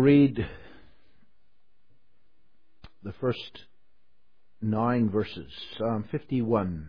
read the first 9 verses, Psalm 51.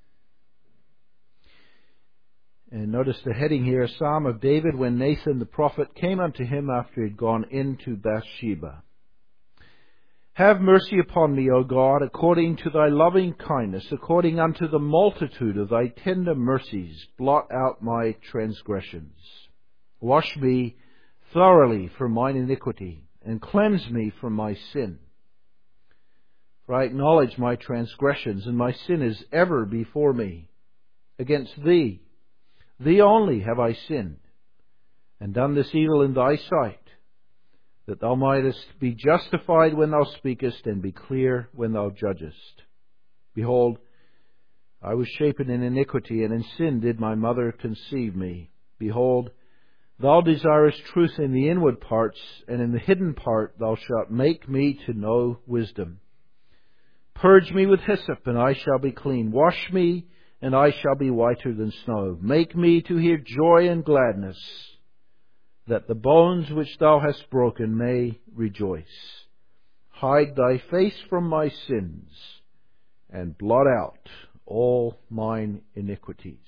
And notice the heading here, a Psalm of David when Nathan the prophet came unto him after he had gone into Bathsheba. Have mercy upon me, O God, according to thy loving kindness, according unto the multitude of thy tender mercies, blot out my transgressions. Wash me thoroughly from mine iniquity, and cleanse me from my sin. For I acknowledge my transgressions, and my sin is ever before me. Against thee, thee only have I sinned, and done this evil in thy sight, that thou mightest be justified when thou speakest, and be clear when thou judgest. Behold, I was shapen in iniquity, and in sin did my mother conceive me. Behold, thou desirest truth in the inward parts, and in the hidden part thou shalt make me to know wisdom. Purge me with hyssop, and I shall be clean. Wash me, and I shall be whiter than snow. Make me to hear joy and gladness, that the bones which thou hast broken may rejoice. Hide thy face from my sins, and blot out all mine iniquities.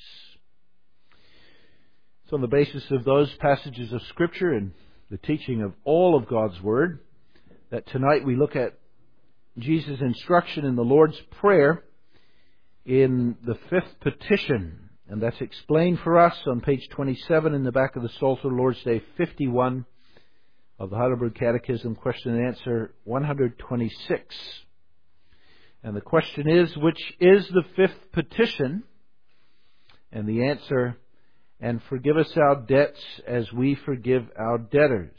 So on the basis of those passages of Scripture and the teaching of all of God's Word, that tonight we look at Jesus' instruction in the Lord's Prayer in the 5th petition. And that's explained for us on page 27 in the back of the Psalter, Lord's Day 51 of the Heidelberg Catechism, question and answer 126. And the question is, which is the 5th petition? And the answer, and forgive us our debts as we forgive our debtors.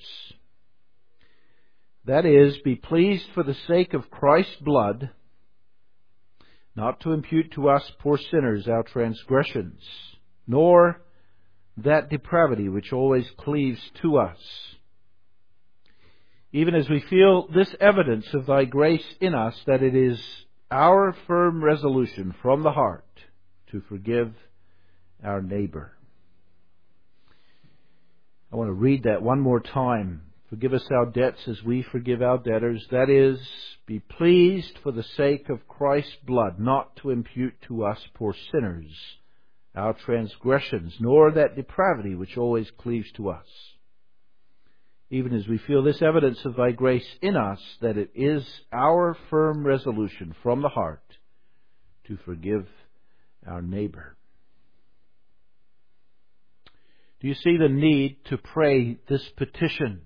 That is, be pleased for the sake of Christ's blood, not to impute to us poor sinners our transgressions, nor that depravity which always cleaves to us. Even as we feel this evidence of thy grace in us, that it is our firm resolution from the heart to forgive our neighbor. I want to read that one more time. Forgive us our debts as we forgive our debtors. That is, be pleased for the sake of Christ's blood, not to impute to us poor sinners our transgressions, nor that depravity which always cleaves to us. Even as we feel this evidence of thy grace in us, that it is our firm resolution from the heart to forgive our neighbor. Do you see the need to pray this petition?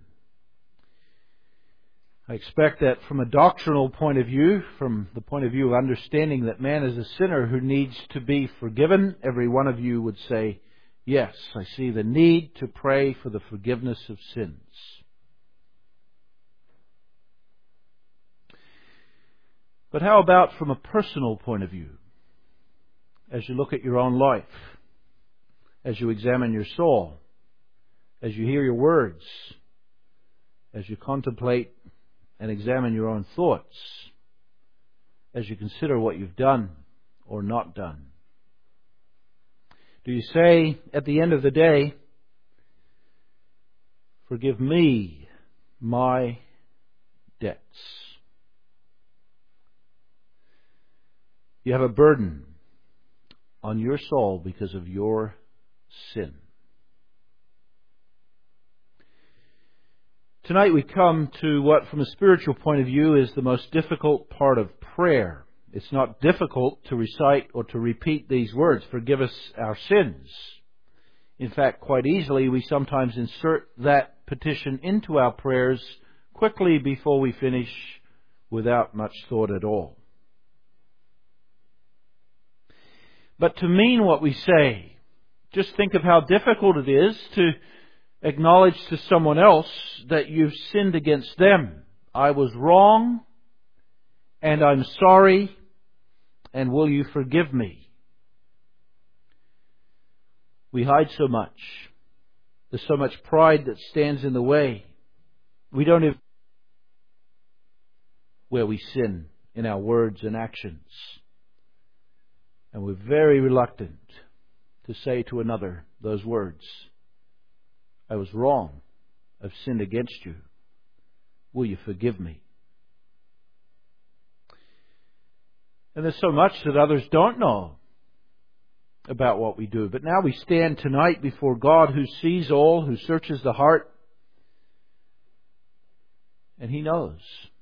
I expect that from a doctrinal point of view, from the point of view of understanding that man is a sinner who needs to be forgiven, every one of you would say, yes, I see the need to pray for the forgiveness of sins. But how about from a personal point of view? As you look at your own life, as you examine your soul, as you hear your words, as you contemplate and examine your own thoughts, as you consider what you've done or not done. Do you say at the end of the day, forgive me my debts? You have a burden on your soul because of your sin. Tonight we come to what, from a spiritual point of view, is the most difficult part of prayer. It's not difficult to recite or to repeat these words, forgive us our sins. In fact, quite easily, we sometimes insert that petition into our prayers quickly before we finish without much thought at all. But to mean what we say, just think of how difficult it is to acknowledge to someone else that you've sinned against them. I was wrong, and I'm sorry, and will you forgive me? We hide so much. There's so much pride that stands in the way. We don't even where we sin in our words and actions. And we're very reluctant to say to another those words. I was wrong. I've sinned against you. will you forgive me? And there's so much that others don't know about what we do. But now we stand tonight before God who sees all, who searches the heart, and He knows.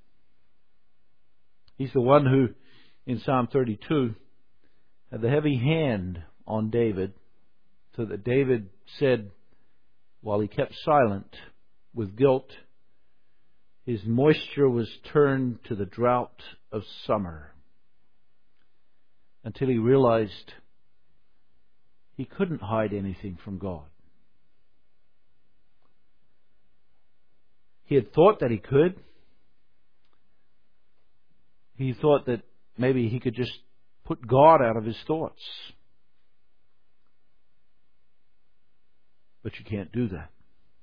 He's the one who, in Psalm 32, had the heavy hand on David, so that David said, while he kept silent with guilt, his moisture was turned to the drought of summer, until he realized he couldn't hide anything from God. He had thought that he could. He thought that maybe he could just put God out of his thoughts. But you can't do that.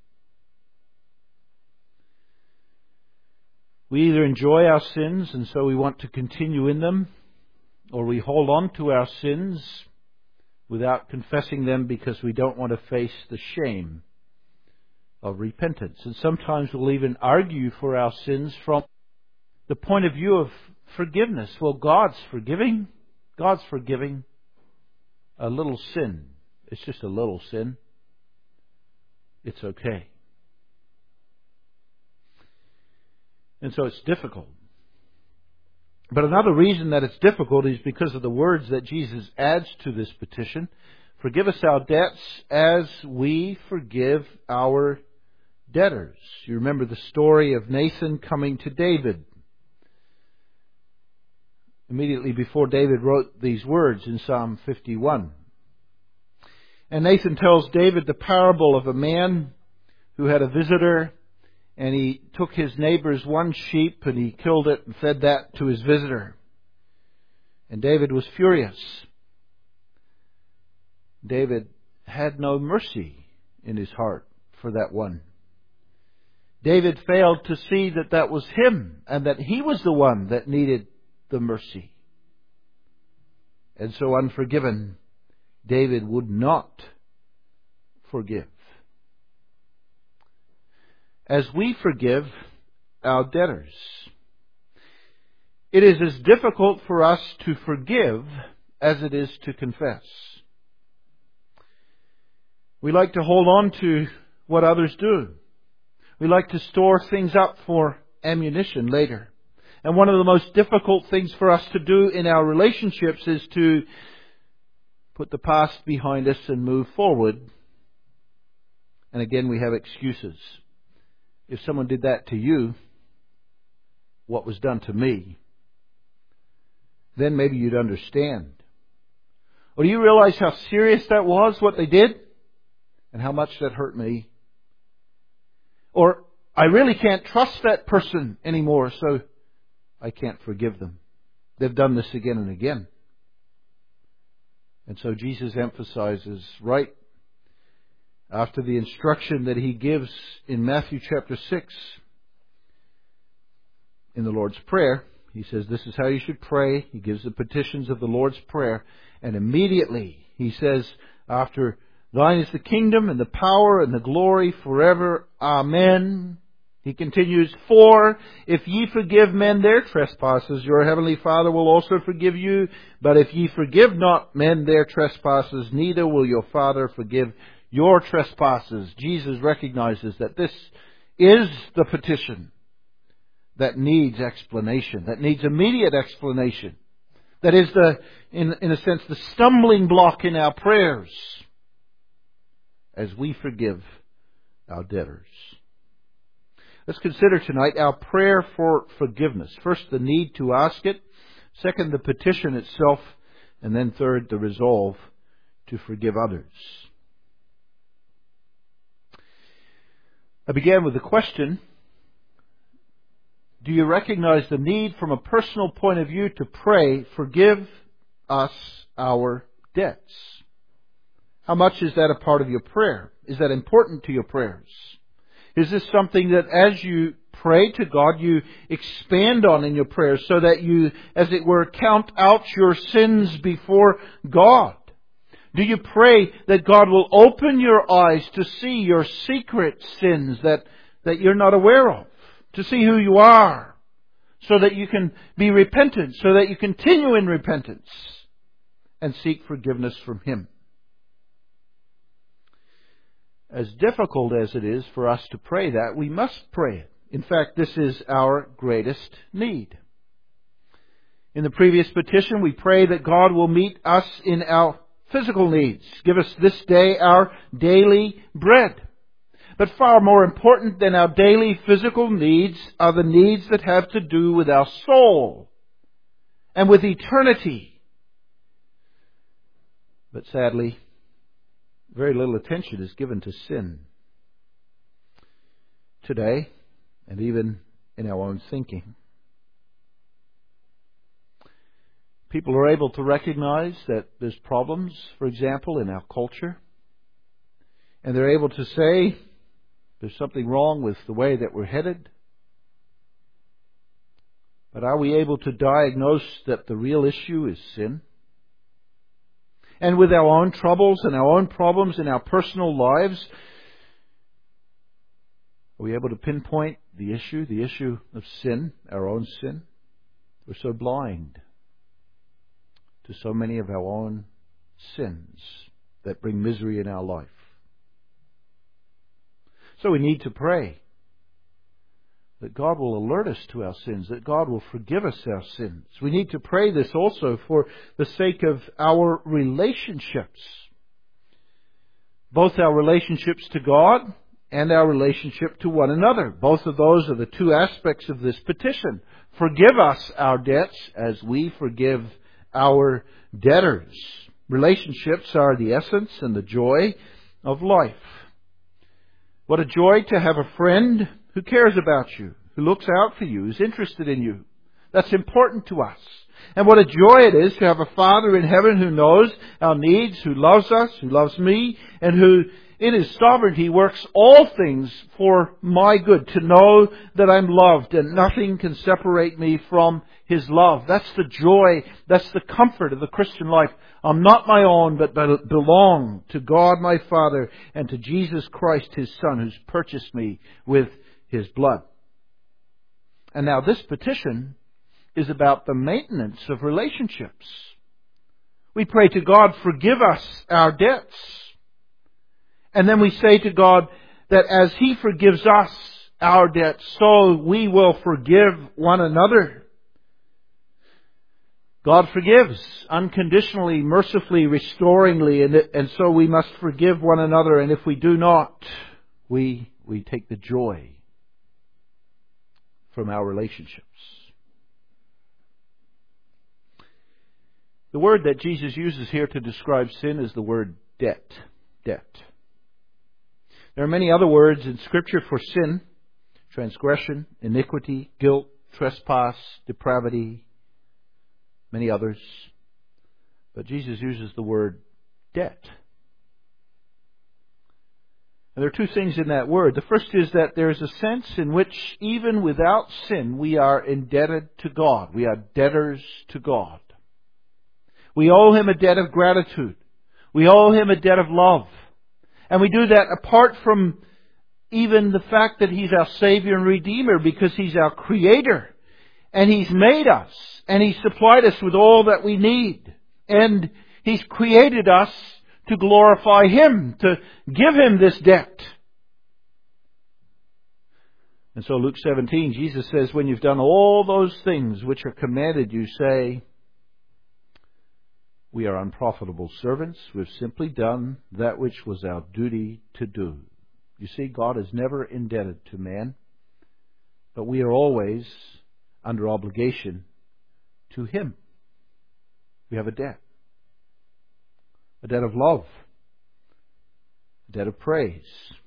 We either enjoy our sins and so we want to continue in them, or we hold on to our sins without confessing them because we don't want to face the shame of repentance. And sometimes we'll even argue for our sins from the point of view of forgiveness. Well, God's forgiving. God's forgiving a little sin. It's just a little sin. It's okay. And so it's difficult. But another reason that it's difficult is because of the words that Jesus adds to this petition. Forgive us our debts as we forgive our debtors. You remember the story of Nathan coming to David immediately before David wrote these words in Psalm 51. And Nathan tells David the parable of a man who had a visitor, and he took his neighbor's one sheep and he killed it and fed that to his visitor. And David was furious. David had no mercy in his heart for that one. David failed to see that that was him and that he was the one that needed the mercy. And so unforgiven, David would not forgive. As we forgive our debtors, it is as difficult for us to forgive as it is to confess. We like to hold on to what others do. We like to store things up for ammunition later. And one of the most difficult things for us to do in our relationships is to put the past behind us and move forward. And again, we have excuses. If someone did that to you, what was done to me, then maybe you'd understand. Or do you realize how serious that was, what they did? And how much that hurt me? Or, I really can't trust that person anymore, so I can't forgive them. They've done this again and again. And so Jesus emphasizes right after the instruction that He gives in Matthew chapter 6 in the Lord's Prayer. He says this is how you should pray. He gives the petitions of the Lord's Prayer. And immediately He says, after Thine is the kingdom and the power and the glory forever. Amen. He continues, For if ye forgive men their trespasses, your heavenly Father will also forgive you. But if ye forgive not men their trespasses, neither will your Father forgive your trespasses. Jesus recognizes that this is the petition that needs explanation, that needs immediate explanation. That is in a sense, the stumbling block in our prayers as we forgive our debtors. Let's consider tonight our prayer for forgiveness. First, the need to ask it. Second, the petition itself. And then third, the resolve to forgive others. I began with the question, do you recognize the need from a personal point of view to pray, forgive us our debts? How much is that a part of your prayer? Is that important to your prayers? Is this something that as you pray to God, you expand on in your prayers so that you, as it were, count out your sins before God? Do you pray that God will open your eyes to see your secret sins that you're not aware of? to see who you are, so that you can be repentant, so that you continue in repentance and seek forgiveness from Him. As difficult as it is for us to pray that, we must pray it. In fact, this is our greatest need. In the previous petition, we pray that God will meet us in our physical needs. Give us this day our daily bread. But far more important than our daily physical needs are the needs that have to do with our soul and with eternity. But sadly, very little attention is given to sin today, and even in our own thinking. People are able to recognize that there's problems, for example, in our culture, and they're able to say there's something wrong with the way that we're headed. But are we able to diagnose that the real issue is sin? And with our own troubles and our own problems in our personal lives, are we able to pinpoint the issue of sin, our own sin? We're so blind to so many of our own sins that bring misery in our life. So we need to pray that God will alert us to our sins, that God will forgive us our sins. We need to pray this also for the sake of our relationships, both our relationships to God and our relationship to one another. Both of those are the two aspects of this petition. Forgive us our debts as we forgive our debtors. Relationships are the essence and the joy of life. What a joy to have a friend who cares about you, who looks out for you, who's interested in you. That's important to us. And what a joy it is to have a Father in heaven who knows our needs, who loves us, who loves me, and who in His sovereignty works all things for my good, to know that I'm loved and nothing can separate me from His love. That's the joy, that's the comfort of the Christian life. I'm not my own, but belong to God my Father and to Jesus Christ His Son, who's purchased me with His blood. And now this petition is about the maintenance of relationships. We pray to God, forgive us our debts. And then we say to God that as He forgives us our debts, so we will forgive one another. God forgives unconditionally, mercifully, restoringly, and so we must forgive one another. And if we do not, we take the joy from our relationships. The word that Jesus uses here to describe sin is the word debt. Debt. There are many other words in Scripture for sin: transgression, iniquity, guilt, trespass, depravity, many others. But Jesus uses the word debt. And there are two things in that word. The first is that there is a sense in which even without sin we are indebted to God. We are debtors to God. We owe Him a debt of gratitude. We owe Him a debt of love. And we do that apart from even the fact that He's our Savior and Redeemer, because He's our Creator. And He's made us. And He's supplied us with all that we need. And He's created us to glorify Him, to give Him this debt. And so Luke 17, Jesus says, when you've done all those things which are commanded you, say, we are unprofitable servants. We've simply done that which was our duty to do. You see, God is never indebted to man, but we are always under obligation to Him. We have a debt of love, a debt of praise.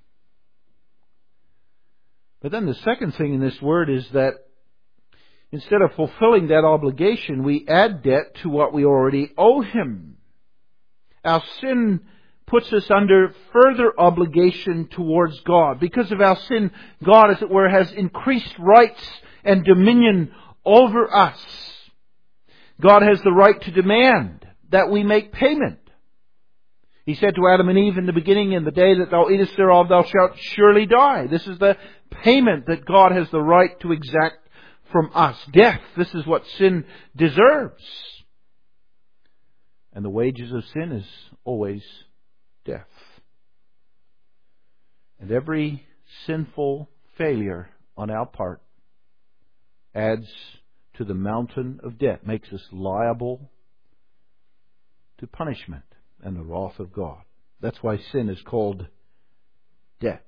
But then the second thing in this word is that instead of fulfilling that obligation, we add debt to what we already owe Him. Our sin puts us under further obligation towards God. Because of our sin, God, as it were, has increased rights and dominion over us. God has the right to demand that we make payment. He said to Adam and Eve in the beginning, in the day that thou eatest thereof, thou shalt surely die. This is the payment that God has the right to exact from us. Death. This is what sin deserves. And the wages of sin is always death. And every sinful failure on our part adds to the mountain of debt, makes us liable to punishment and the wrath of God. That's why sin is called debt.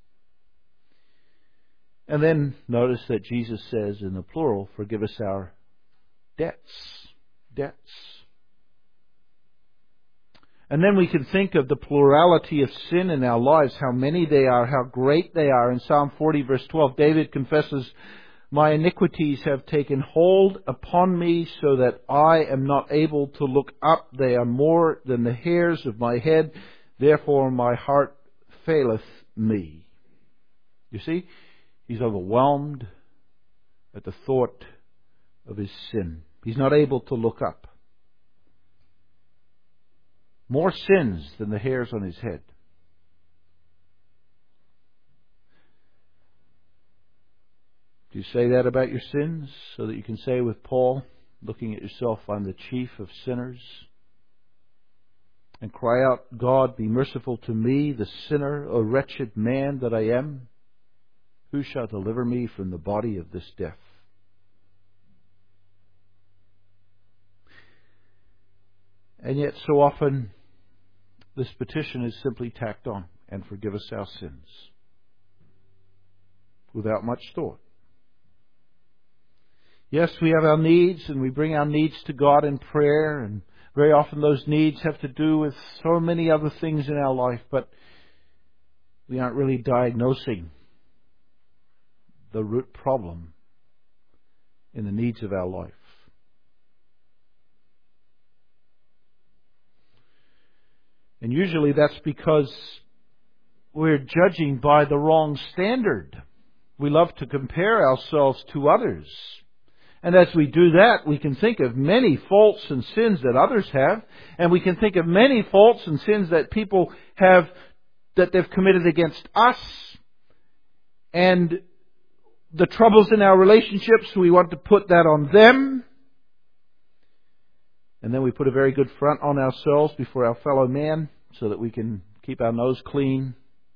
And then notice that Jesus says in the plural, forgive us our debts. Debts. And then we can think of the plurality of sin in our lives, how many they are, how great they are. In Psalm 40 verse 12, David confesses, my iniquities have taken hold upon me so that I am not able to look up. They are more than the hairs of my head. Therefore my heart faileth me. You see, he's overwhelmed at the thought of his sin. He's not able to look up. More sins than the hairs on his head. Do you say that about your sins so that you can say with Paul, looking at yourself, I'm the chief of sinners? And cry out, God, be merciful to me, the sinner, a wretched man that I am. Who shall deliver me from the body of this death? And yet so often this petition is simply tacked on, and forgive us our sins, without much thought. Yes, we have our needs, and we bring our needs to God in prayer, and very often those needs have to do with so many other things in our life, but we aren't really diagnosing the root problem in the needs of our life. And usually that's because we're judging by the wrong standard. We love to compare ourselves to others. And as we do that, we can think of many faults and sins that others have. And we can think of many faults and sins that people have, that they've committed against us. And the troubles in our relationships, we want to put that on them. And then we put a very good front on ourselves before our fellow man so that we can keep our nose clean.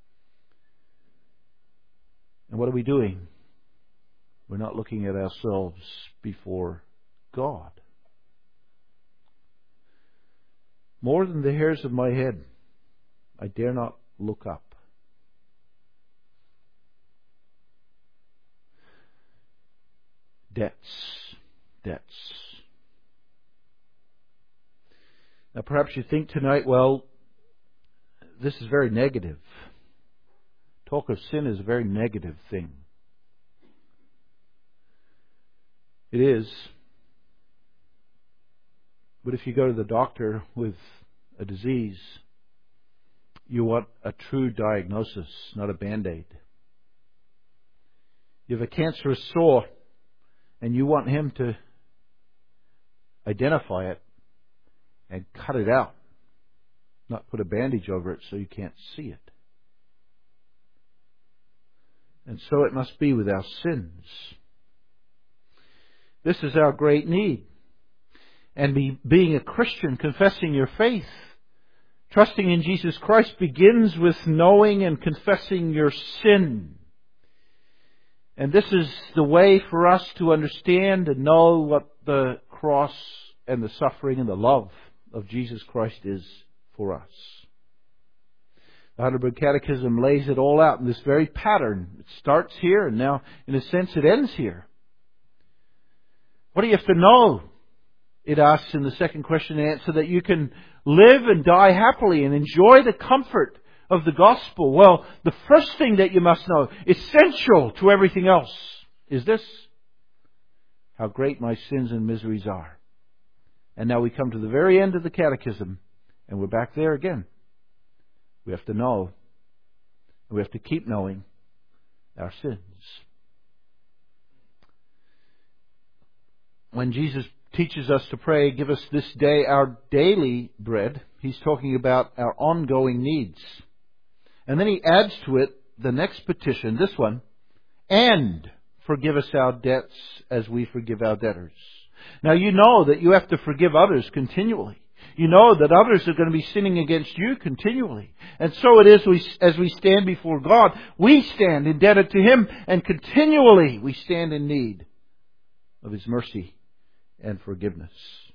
And what are we doing? We're not looking at ourselves before God. More than the hairs of my head, I dare not look up. Debts. Now perhaps you think tonight, well, this is very negative. Talk of sin is a very negative thing. It is. But if you go to the doctor with a disease, you want a true diagnosis, not a Band-Aid. You have a cancerous sore, and you want him to identify it and cut it out, not put a bandage over it so you can't see it. And so it must be with our sins. This is our great need. And being a Christian, confessing your faith, trusting in Jesus Christ begins with knowing and confessing your sin. And this is the way for us to understand and know what the cross and the suffering and the love of Jesus Christ is for us. The Heidelberg Catechism lays it all out in this very pattern. It starts here, and now, in a sense, it ends here. What do you have to know? It asks in the second question and answer, that you can live and die happily and enjoy the comfort of the gospel. Well, the first thing that you must know, essential to everything else, is this: how great my sins and miseries are. And now we come to the very end of the catechism, and we're back there again. We have to know, and we have to keep knowing our sins. When Jesus teaches us to pray, give us this day our daily bread, he's talking about our ongoing needs. And then he adds to it the next petition, this one, and forgive us our debts as we forgive our debtors. Now you know that you have to forgive others continually. You know that others are going to be sinning against you continually. And so it is as we stand before God, we stand indebted to Him, and continually we stand in need of His mercy and forgiveness.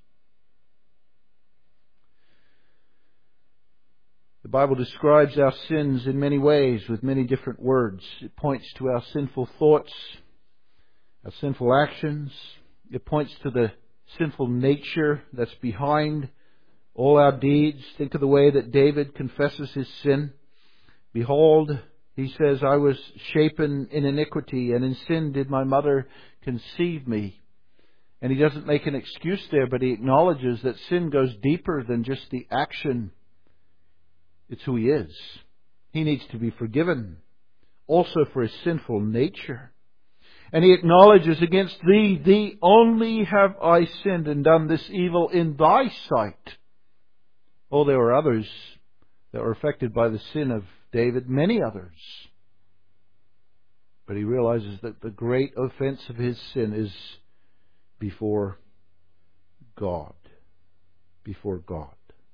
The Bible describes our sins in many ways with many different words. It points to our sinful thoughts, our sinful actions. It points to the sinful nature that's behind all our deeds. Think of the way that David confesses his sin. Behold, he says, I was shapen in iniquity, and in sin did my mother conceive me. And he doesn't make an excuse there, but he acknowledges that sin goes deeper than just the action. It's who he is. He needs to be forgiven, also for his sinful nature. And he acknowledges, against thee only have I sinned and done this evil in thy sight. Oh, there were others that were affected by the sin of David, many others. But he realizes that the great offense of his sin is before God. Before God.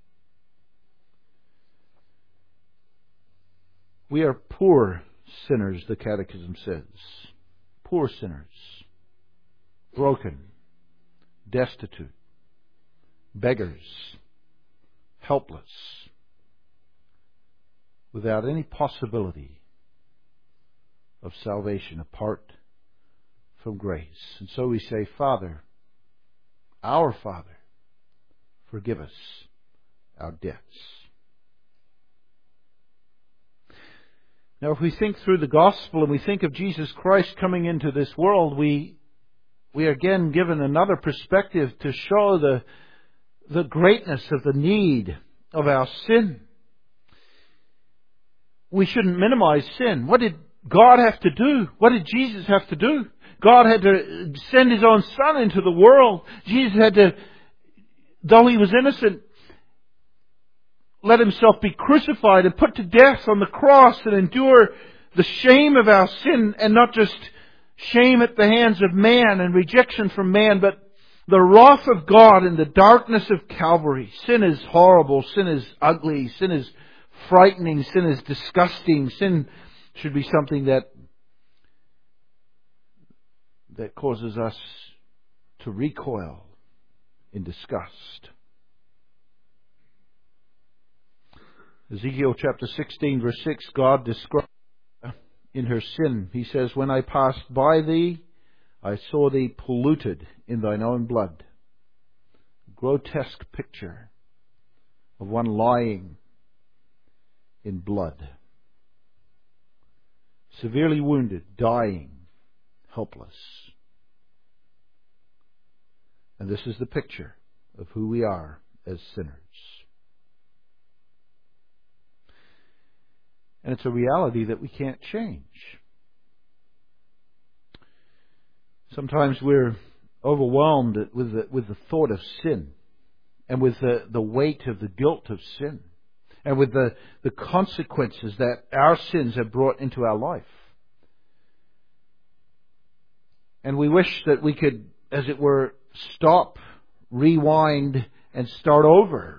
We are poor sinners, the Catechism says. Poor sinners. Broken. Destitute. Beggars. Helpless. Without any possibility of salvation apart from grace. And so we say, Father, our Father, forgive us our debts. Now, if we think through the gospel and we think of Jesus Christ coming into this world, we are again given another perspective to show the greatness of the need of our sin. We shouldn't minimize sin. What did God have to do? What did Jesus have to do? God had to send His own Son into the world. Jesus had to, though He was innocent, let Himself be crucified and put to death on the cross and endure the shame of our sin, and not just shame at the hands of man and rejection from man, but the wrath of God in the darkness of Calvary. Sin is horrible. Sin is ugly. Sin is frightening. Sin is disgusting. Sin should be something that causes us to recoil in disgust. Ezekiel chapter 16 verse 6, God describes in her sin. He says, when I passed by thee, I saw thee polluted in thine own blood. Grotesque picture of one lying in blood. Severely wounded, dying, helpless. And this is the picture of who we are as sinners. And it's a reality that we can't change. Sometimes we're overwhelmed with the thought of sin, and with the weight of the guilt of sin, and with the consequences that our sins have brought into our life. And we wish that we could, as it were, stop, rewind, and start over.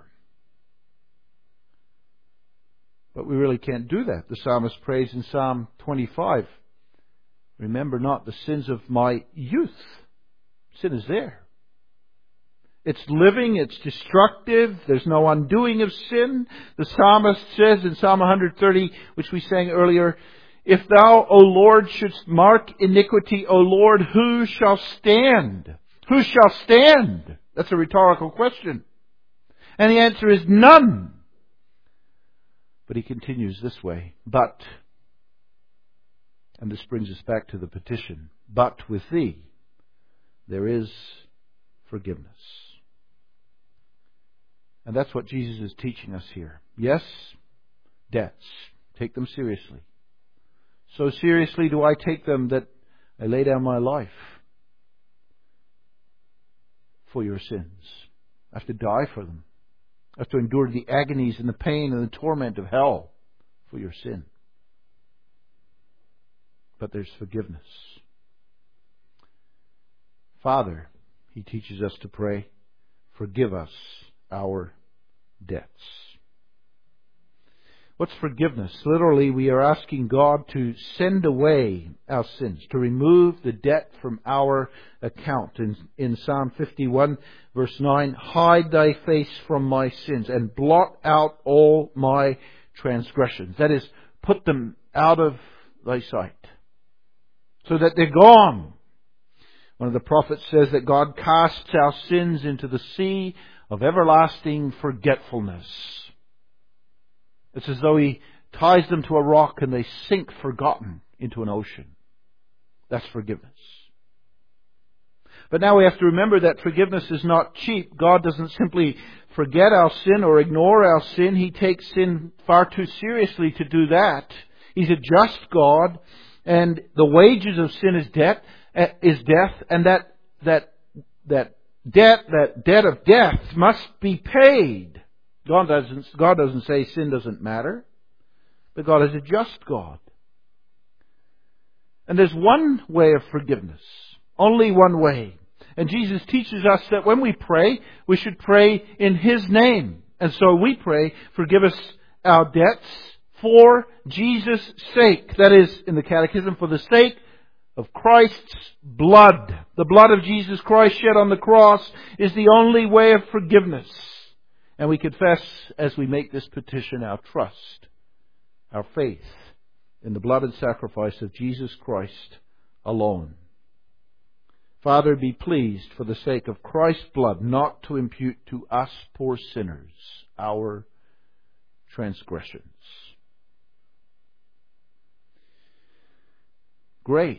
But we really can't do that. The psalmist prays in Psalm 25, remember not the sins of my youth. Sin is there. It's living, it's destructive, there's no undoing of sin. The psalmist says in Psalm 130, which we sang earlier, if thou, O Lord, shouldst mark iniquity, O Lord, who shall stand? Who shall stand? That's a rhetorical question. And the answer is none. But he continues this way, but, and this brings us back to the petition, but with thee there is forgiveness. And that's what Jesus is teaching us here. Yes, debts. Take them seriously. So seriously do I take them that I lay down my life for your sins. I have to die for them. have to endure the agonies and the pain and the torment of hell for your sin. But there's forgiveness. Father, He teaches us to pray, forgive us our debts. What's forgiveness? Literally, we are asking God to send away our sins, to remove the debt from our account. In Psalm 51, verse 9, hide thy face from my sins and blot out all my transgressions. That is, put them out of thy sight, so that they're gone. One of the prophets says that God casts our sins into the sea of everlasting forgetfulness. It's as though He ties them to a rock and they sink forgotten into an ocean. That's forgiveness. But now we have to remember that forgiveness is not cheap. God doesn't simply forget our sin or ignore our sin. He takes sin far too seriously to do that. He's a just God, and the wages of sin is death, and that debt of death must be paid. God doesn't say sin doesn't matter, but God is a just God. And there's one way of forgiveness, only one way. And Jesus teaches us that when we pray, we should pray in His name. And so we pray, forgive us our debts for Jesus' sake. That is, in the Catechism, for the sake of Christ's blood. The blood of Jesus Christ shed on the cross is the only way of forgiveness. And we confess as we make this petition our trust, our faith in the blood and sacrifice of Jesus Christ alone. Father, be pleased for the sake of Christ's blood not to impute to us poor sinners our transgressions. Grace.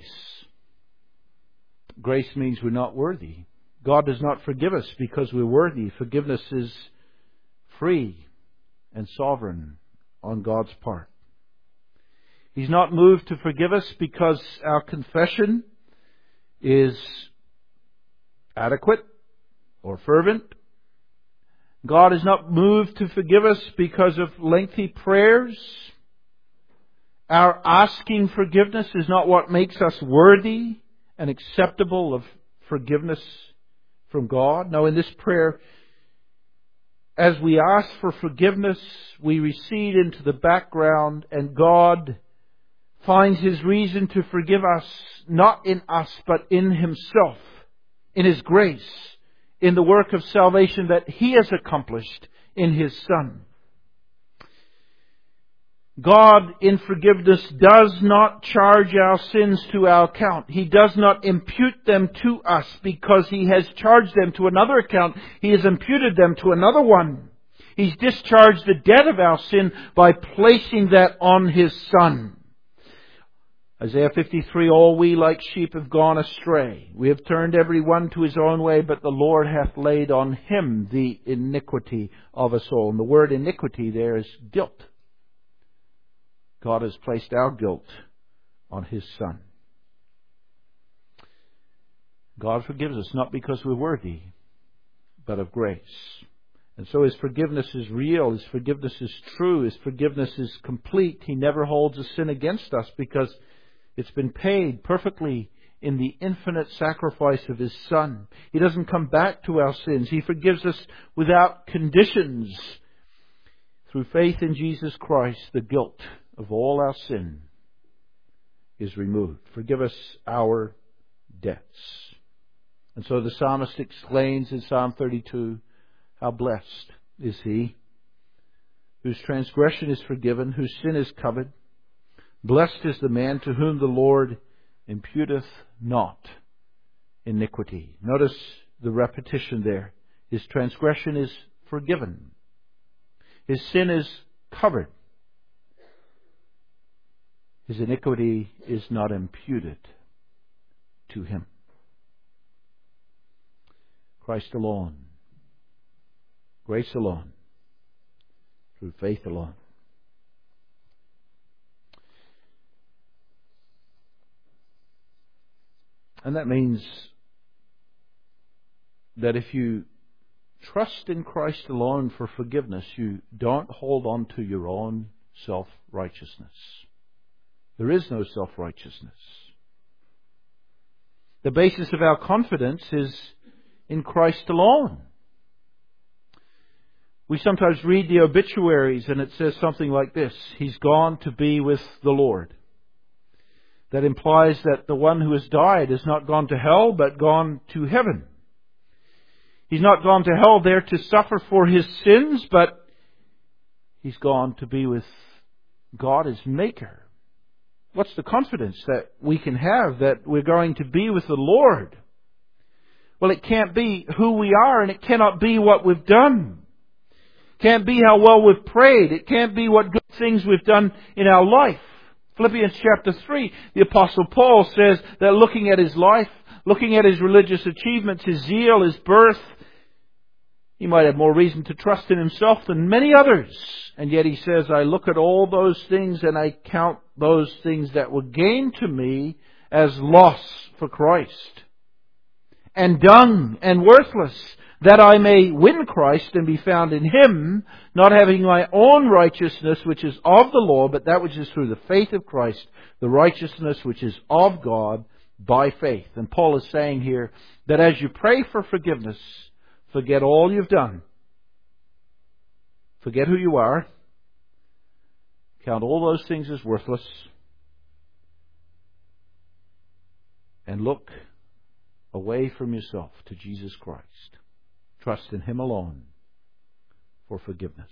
Grace means we're not worthy. God does not forgive us because we're worthy. Forgiveness is free and sovereign on God's part. He's not moved to forgive us because our confession is adequate or fervent. God is not moved to forgive us because of lengthy prayers. Our asking forgiveness is not what makes us worthy and acceptable of forgiveness from God. No, in this prayer, as we ask for forgiveness, we recede into the background, and God finds His reason to forgive us, not in us, but in Himself, in His grace, in the work of salvation that He has accomplished in His Son. God, in forgiveness, does not charge our sins to our account. He does not impute them to us because He has charged them to another account. He has imputed them to another one. He's discharged the debt of our sin by placing that on His Son. Isaiah 53, all we like sheep have gone astray. We have turned every one to his own way, but the Lord hath laid on Him the iniquity of us all. And the word iniquity there is guilt. God has placed our guilt on His Son. God forgives us not because we're worthy, but of grace. And so His forgiveness is real, His forgiveness is true, His forgiveness is complete. He never holds a sin against us because it's been paid perfectly in the infinite sacrifice of His Son. He doesn't come back to our sins. He forgives us without conditions. Through faith in Jesus Christ, the guilt of all our sin is removed. Forgive us our debts. And so the psalmist exclaims in Psalm 32, how blessed is he whose transgression is forgiven, whose sin is covered. Blessed is the man to whom the Lord imputeth not iniquity. Notice the repetition there. His transgression is forgiven. His sin is covered. His iniquity is not imputed to him. Christ alone. Grace alone. Through faith alone. And that means that if you trust in Christ alone for forgiveness, you don't hold on to your own self-righteousness. There is no self-righteousness. The basis of our confidence is in Christ alone. We sometimes read the obituaries and it says something like this: He's gone to be with the Lord. That implies that the one who has died has not gone to hell, but gone to heaven. He's not gone to hell there to suffer for his sins, but he's gone to be with God as Maker. What's the confidence that we can have that we're going to be with the Lord? Well, it can't be who we are, and it cannot be what we've done. It can't be how well we've prayed. It can't be what good things we've done in our life. Philippians chapter 3, the Apostle Paul says that looking at his life, looking at his religious achievements, his zeal, his birth, he might have more reason to trust in himself than many others. And yet he says, I look at all those things and I count those things that were gained to me as loss for Christ, and dung and worthless, that I may win Christ and be found in Him, not having my own righteousness which is of the law, but that which is through the faith of Christ, the righteousness which is of God by faith. And Paul is saying here that as you pray for forgiveness, forget all you've done. Forget who you are. Count all those things as worthless. And look away from yourself to Jesus Christ. Trust in Him alone for forgiveness.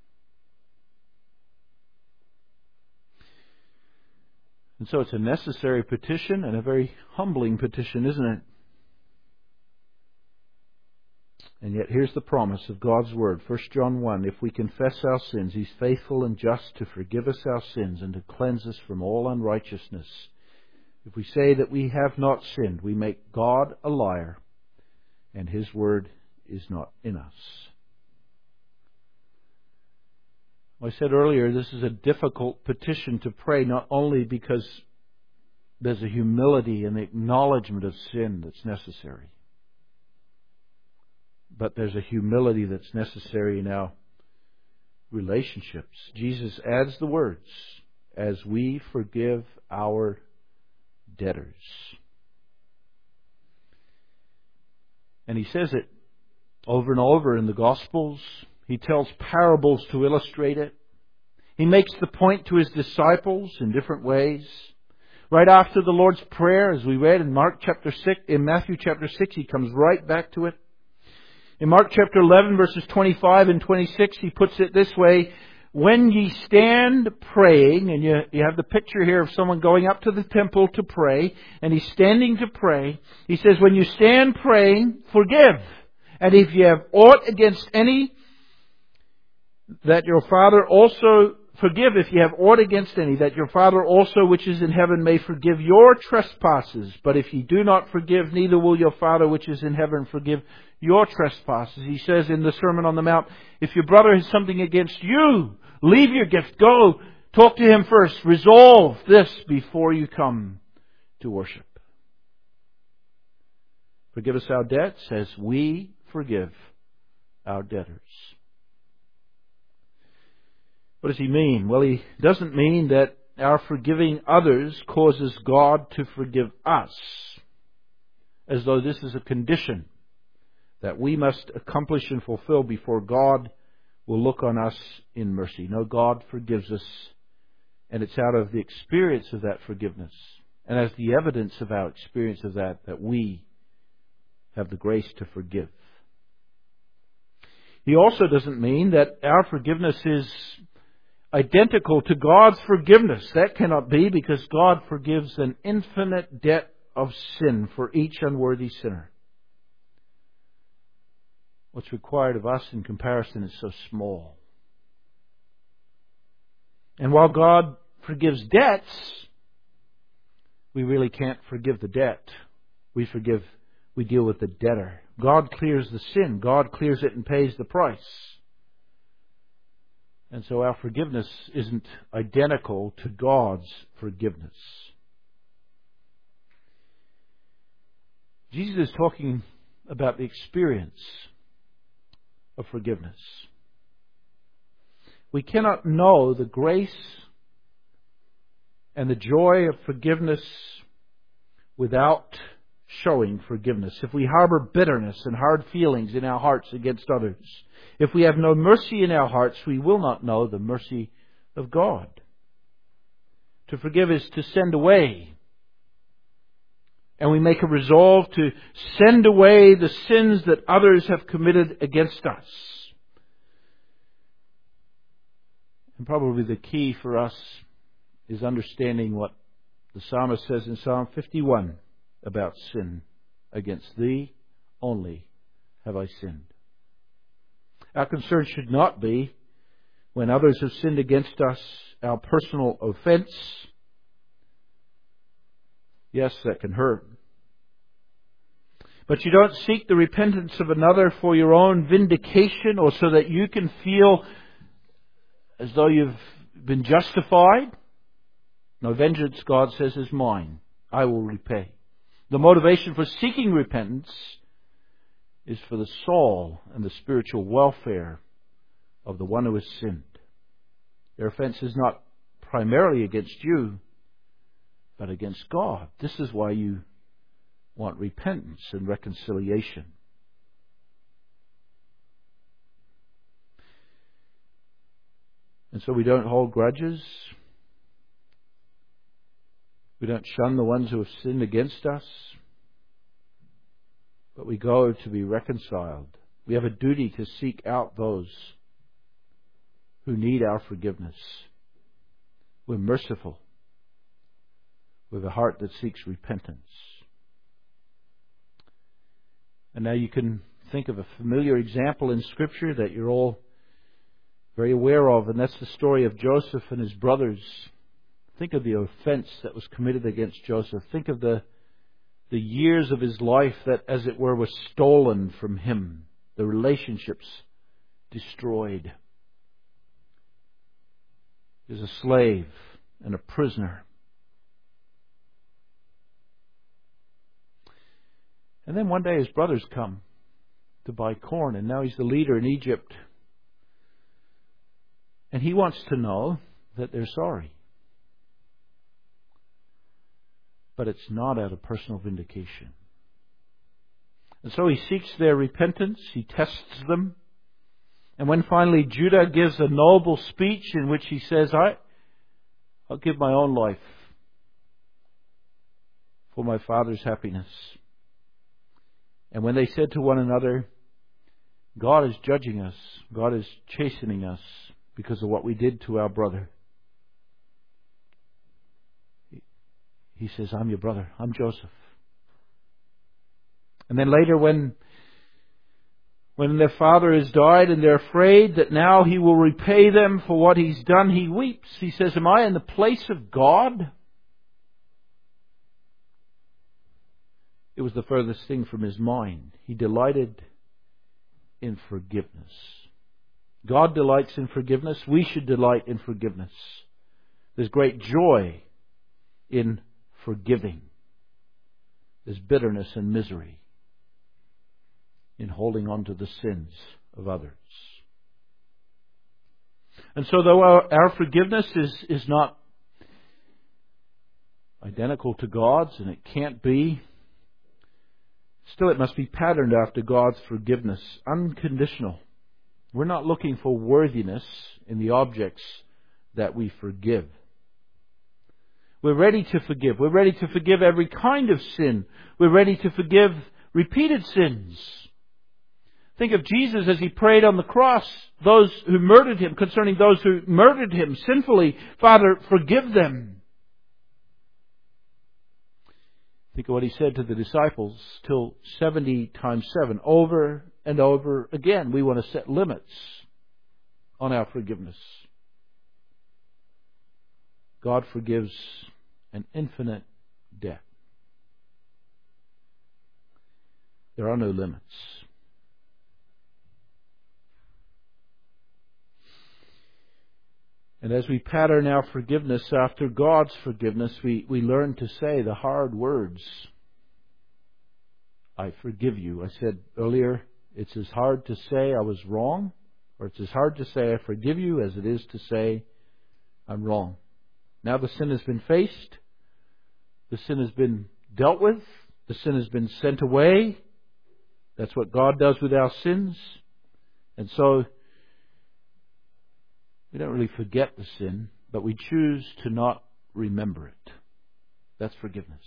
And so it's a necessary petition and a very humbling petition, isn't it? And yet here's the promise of God's Word. 1 John 1, if we confess our sins, He's faithful and just to forgive us our sins and to cleanse us from all unrighteousness. If we say that we have not sinned, we make God a liar, and His Word is not in us. I said earlier, this is a difficult petition to pray, not only because there's a humility and the acknowledgement of sin that's necessary, but there's a humility that's necessary in our relationships. Jesus adds the words, as we forgive our debtors. And He says it over and over in the Gospels. He tells parables to illustrate it. He makes the point to His disciples in different ways. Right after the Lord's Prayer, as we read in Matthew chapter 6, He comes right back to it. In Mark chapter 11, verses 25 and 26, He puts it this way: when ye stand praying, and you have the picture here of someone going up to the temple to pray, and he's standing to pray. He says, when you stand praying, forgive. And if you have aught against any, that your Father also forgive. If you have aught against any, that your Father also which is in heaven may forgive your trespasses. But if ye do not forgive, neither will your Father which is in heaven forgive your trespasses. He says in the Sermon on the Mount, if your brother has something against you, leave your gift. Go, talk to him first. Resolve this before you come to worship. Forgive us our debts as we forgive our debtors. What does He mean? Well, He doesn't mean that our forgiving others causes God to forgive us, as though this is a condition that we must accomplish and fulfill before God will look on us in mercy. No, God forgives us, and it's out of the experience of that forgiveness, and as the evidence of our experience of that we have the grace to forgive. He also doesn't mean that our forgiveness is identical to God's forgiveness. That cannot be, because God forgives an infinite debt of sin for each unworthy sinner. What's required of us in comparison is so small. And while God forgives debts, we really can't forgive the debt. We deal with the debtor. God clears the sin. God clears it and pays the price. And so our forgiveness isn't identical to God's forgiveness. Jesus is talking about the experience of forgiveness. We cannot know the grace and the joy of forgiveness without showing forgiveness. If we harbor bitterness and hard feelings in our hearts against others, if we have no mercy in our hearts, we will not know the mercy of God. To forgive is to send away. And we make a resolve to send away the sins that others have committed against us. And probably the key for us is understanding what the psalmist says in Psalm 51 about sin. Against Thee only have I sinned. Our concern should not be when others have sinned against us, our personal offense. Yes, that can hurt. But you don't seek the repentance of another for your own vindication or so that you can feel as though you've been justified. No, vengeance, God says, is mine. I will repay. The motivation for seeking repentance is for the soul and the spiritual welfare of the one who has sinned. Their offense is not primarily against you, but against God. This is why you want repentance and reconciliation. And so we don't hold grudges. We don't shun the ones who have sinned against us. But we go to be reconciled. We have a duty to seek out those who need our forgiveness. We're merciful with a heart that seeks repentance. And now you can think of a familiar example in Scripture that you're all very aware of, and that's the story of Joseph and his brothers. Think of the offense that was committed against Joseph. Think of the years of his life that, as it were, was stolen from him. The relationships destroyed. He was a slave and a prisoner. And then one day his brothers come to buy corn, and now he's the leader in Egypt. And he wants to know that they're sorry. But it's not out of personal vindication. And so he seeks their repentance. He tests them. And when finally Judah gives a noble speech in which he says, I'll give my own life for my father's happiness. And when they said to one another, God is judging us, God is chastening us because of what we did to our brother, he says, I'm your brother, I'm Joseph. And then later when their father has died and they're afraid that now he will repay them for what he's done, he weeps. He says, am I in the place of God? It was the furthest thing from his mind. He delighted in forgiveness. God delights in forgiveness. We should delight in forgiveness. There's great joy in forgiving. There's bitterness and misery in holding on to the sins of others. And so though our forgiveness is not identical to God's, and it can't be, still it must be patterned after God's forgiveness, unconditional. We're not looking for worthiness in the objects that we forgive. We're ready to forgive. We're ready to forgive every kind of sin. We're ready to forgive repeated sins. Think of Jesus as he prayed on the cross, those who murdered him, concerning those who murdered him sinfully. Father, forgive them. Think of what he said to the disciples, till 70 times 7, over and over again. We want to set limits on our forgiveness. God forgives an infinite debt. There are no limits. And as we pattern our forgiveness after God's forgiveness, we learn to say the hard words. I forgive you. I said earlier, It's as hard to say I was wrong, or it's as hard to say I forgive you as it is to say I'm wrong. Now the sin has been faced. The sin has been dealt with. The sin has been sent away. That's what God does with our sins. And so we don't really forget the sin, but we choose to not remember it. That's forgiveness.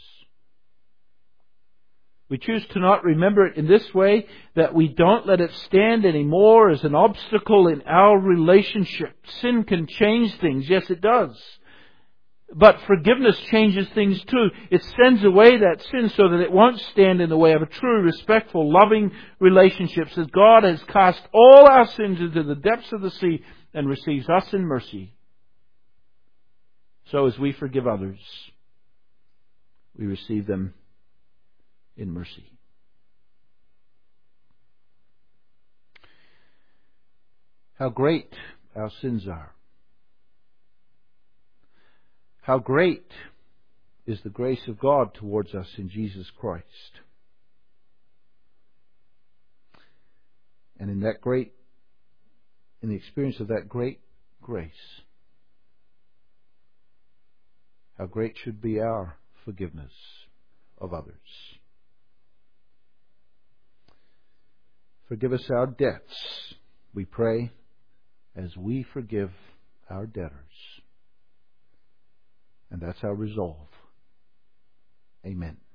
We choose to not remember it in this way, that we don't let it stand anymore as an obstacle in our relationship. Sin can change things. Yes, it does. But forgiveness changes things too. It sends away that sin so that it won't stand in the way of a true, respectful, loving relationship. As God has cast all our sins into the depths of the sea and receives us in mercy. So as we forgive others, we receive them in mercy. How great our sins are. How great is the grace of God towards us in Jesus Christ. And in the experience of that great grace, how great should be our forgiveness of others. Forgive us our debts, we pray, as we forgive our debtors. And that's our resolve. Amen.